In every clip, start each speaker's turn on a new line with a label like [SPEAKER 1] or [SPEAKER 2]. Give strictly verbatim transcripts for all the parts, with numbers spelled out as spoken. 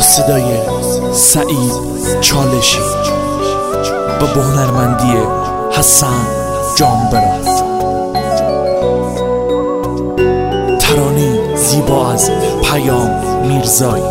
[SPEAKER 1] صدای سعید چالشی و با هنرمندی حسن جانبرا، ترانه زیبا از پیام میرزایی.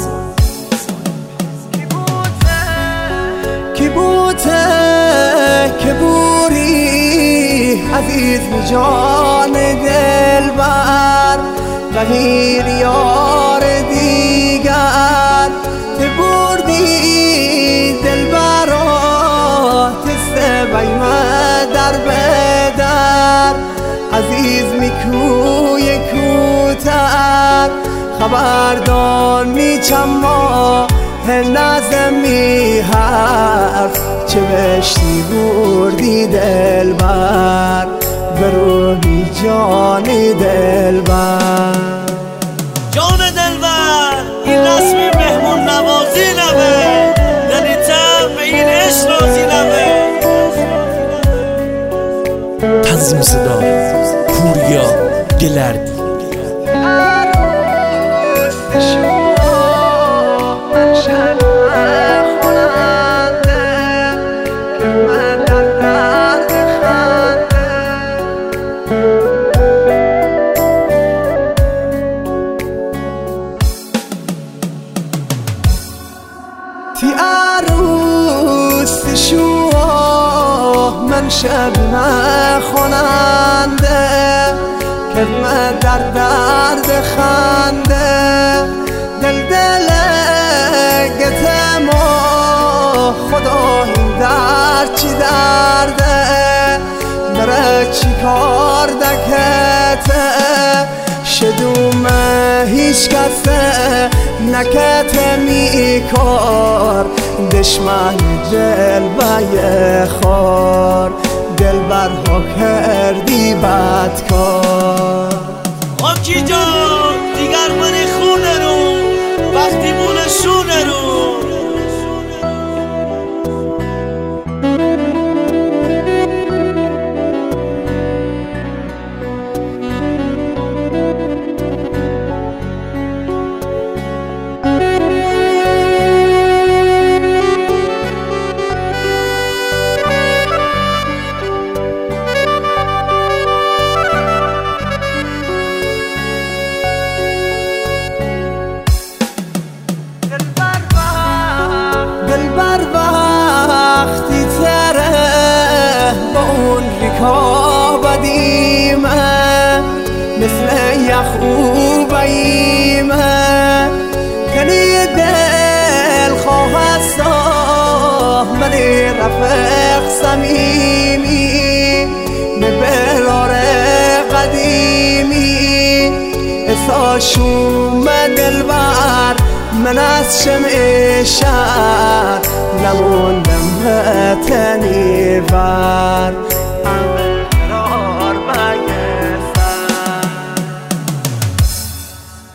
[SPEAKER 2] کی بوده که بوری عزیز جان دلبر غیر یار دیگر تی بردی دلبرا تسته بیمه در بدر عزیز میکوی کوتر خبردار میچم ما نظمی حرف چه بشتی بردی دلبر بروحی جانی دلبر.
[SPEAKER 3] جان دلبر این رسمی مهمون نوازی نبه، یعنی تم به این عشق رازی نبه.
[SPEAKER 1] تنظیم صدا پوریا گلردی.
[SPEAKER 2] تی عروس شو من شب نخوننده کلمه در درد خنده دل دلگت ما خدا این درد چی درده برای چی کار دکته شدومه هیچ کسه نکته می کار دشمن دل بایه خار دل برها کردی بد کار.
[SPEAKER 3] آکی جان دیگر منی خونه رو وقتی مونه شونه رو
[SPEAKER 2] دلبر وقتی تره با اون ریکابدیمه مثل یخو بیمه کنی دل خواهستا منی رفق سمیمی نبرار قدیمی اساشوم دلبر من از شمع شهر نموندم به تنیور.